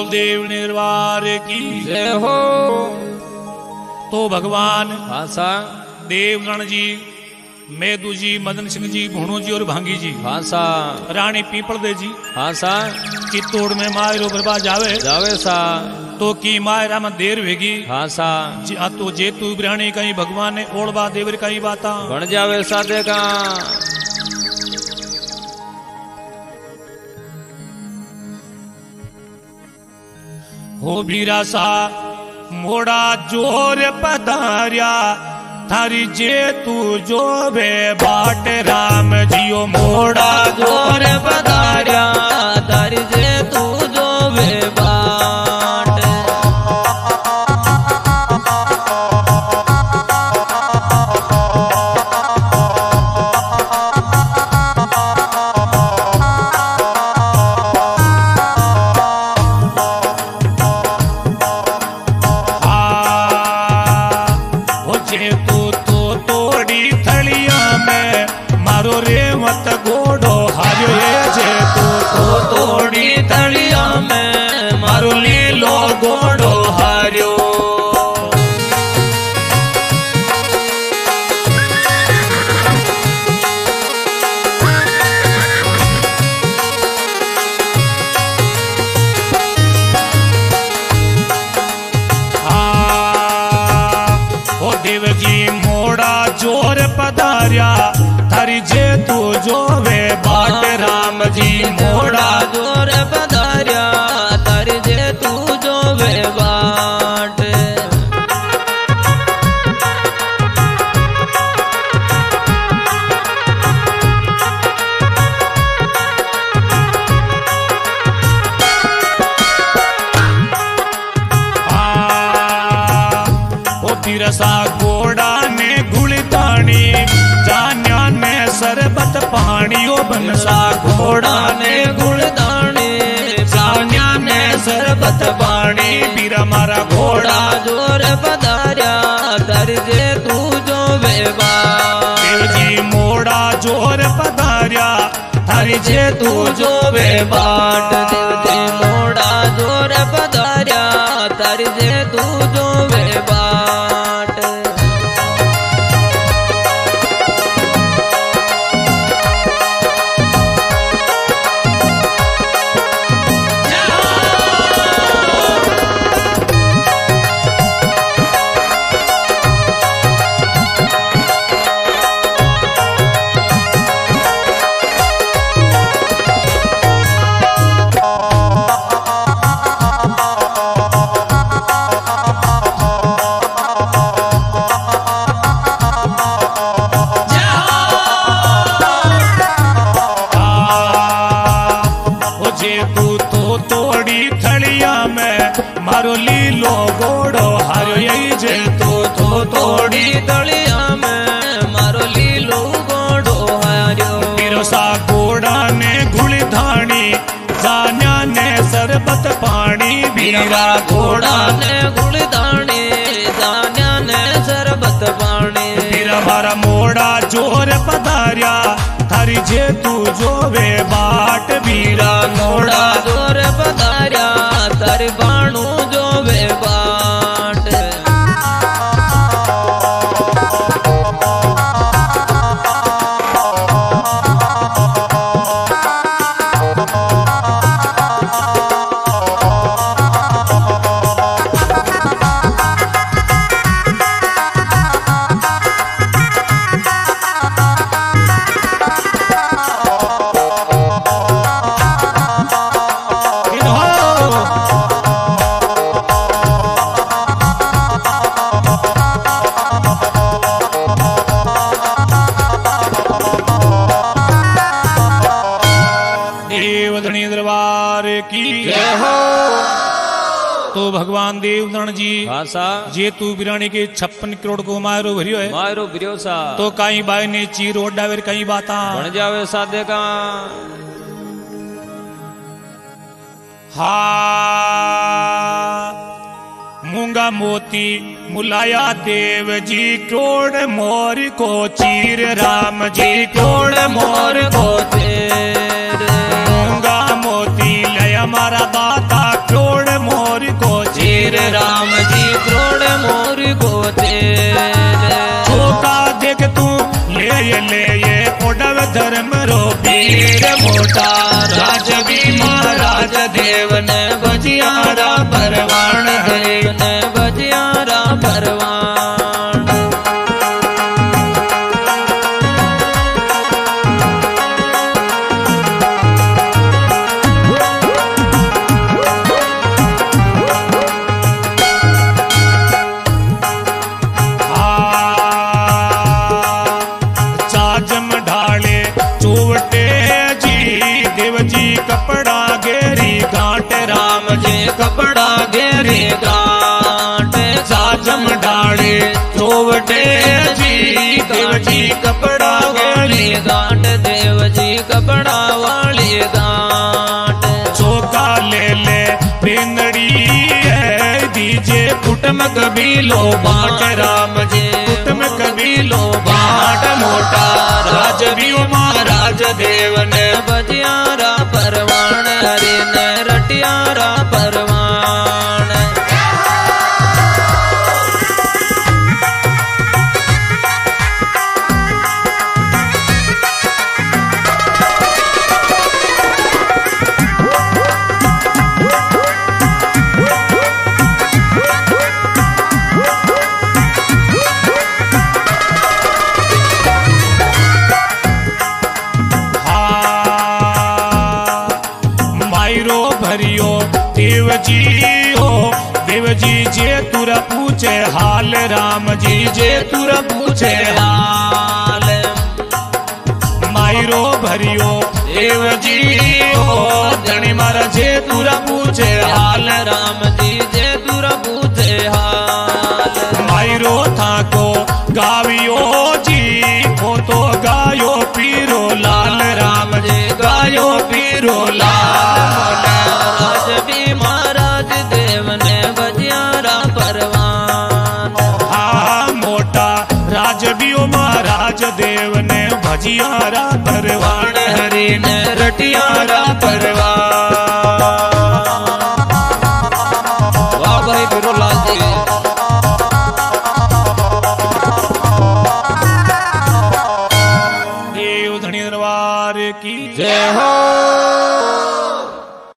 देव निर्वार की जय हो। तो भगवान भाषा देवगण जी, मेदू जी, मदन सिंह जी, भुणू जी और भांगी जी, भाषा रानी पीपल दे जी भाषा की तोड़ में मायरो बरबा जावे जावे सा तो की मायरा में देर वेगी भाषा तो जेतू बिरानी कहीं भगवान ने ओढ़बा देवर कहीं बाता बन जावे सादे का। हो बीरा सा मोड़ा जोर पधारिया थारी जे तू जो वे बाट राम जियो मोड़ा जोर पधारिया थारी जे तू जो वे बाट। घोड़ो हारो जे तो तोड़ी तलिया में मारो लीलो घोड़ो हारियो। ओ देव जी मोड़ा जोर पधारिया थारी जे तू जो वे बाट राम जी मोड़ा जोर पधारिया थारी जे तू जो वे बाट। ओ तिरसा घोड़ा ने घुड़तानी जान्या ने सरबत पानी ओ बनसा घोड़ा ने गुड़दानी जान्या ने सरबत पानी बीरा मारा घोड़ा जोर पधारिया थारी जे तू जो वे बाट। देव जी मोड़ा जोर पधारिया थारी जे तू जो वे बाट। देव जी मोड़ा जोर पधारिया थारी जे तू जो वे बाट। मारो लीलो घोड़ो हारो यही जे तो तोड़ी तलिया में मारो लीलो घोड़ो हारियो। बीरो सा घोड़ा ने घुड़ी धानी जान्या ने सरबत पानी बीरा घोड़ा ने गुड़दानी जान्या ने सरबत पानी। बीरा मारा मोड़ा जोर पधारिया थारी जे तू जो वे बाट बीरा मोड़ा जोर पधारिया थारी बाणू जो वे बाट। तो भगवान देवगण जी भाषा जेतू बिरानी के 56 करोड़ को मायरो भरियो है मायरो भरियो सा तो कई बाई ने चीर ओडावेर कई बाता बन जावे सादे का। हा मूंगा मोती मुलाया देव जी करोड़ मोर को चीर राम जी करोड़ मोर को चीर। मूंगा मोती लय हमारा दाता करोड़ मोड़व धर्म रो पीर मोटा राजवी महाराज देव ने भजियारा परवान देव ने भजियारा परवान कपड़ा गेरी घाट राम जी कपड़ा घेरे गांठ साजम डाले चोवटे जी देव जी कपड़ा वाली गांठ देव जी कपड़ा वाली गांठ चौका ले पिंगड़ी है दीजे कुटम कबीलो बाट राम जी कुटम कबीलो बाट मोटा राजवी महाराज देव ने भजियारा परवान हरि ने रटियारा परवान देव जी हो देव जी जे तुरा पूछे हाल राम जी जे तुरा पूछे हाल मायरो भरियो देव जी हो धनी मारा जे तुरा पूछे हाल राम जी जे तुरा पूछे हाल मायरो था को गावियो जी को तो गायो पीरो लाल राम जी गायो पीरो लाल राजवी महाराज देव ने भजियारा परवान मोटा राजवी महाराज देव ने भजियारा परवान हरि ने रटियारा परवान